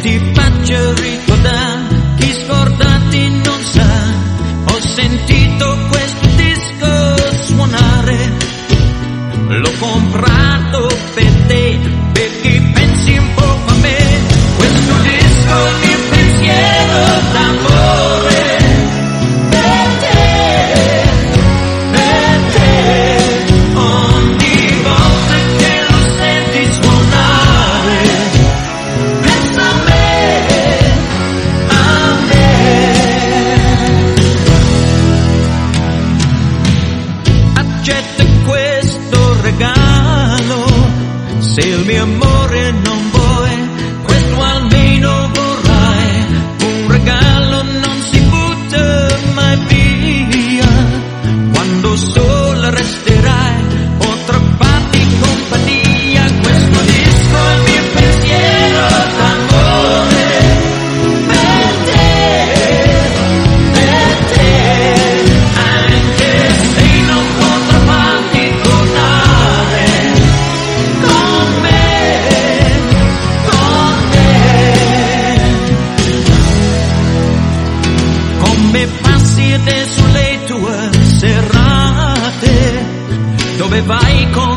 ti faccio ricordare, chi scordati non sa, ho sentito questo disco suonare, l'ho comprato per te, perché pensi un po' a me, questo disco è il mio pensiero d'amore, per te, ogni volta che lo senti suonare, pensa a me, accetta questo regalo, se il mio amore non vuoi, questo almeno vorrai, un regalo non si butta mai via, quando solo resterai potrò farti compagnia, questo disco è il mio pensiero d'amore, per te, anche se non potrò farti tornare con me, come passi adesso le tue serate, dove vai con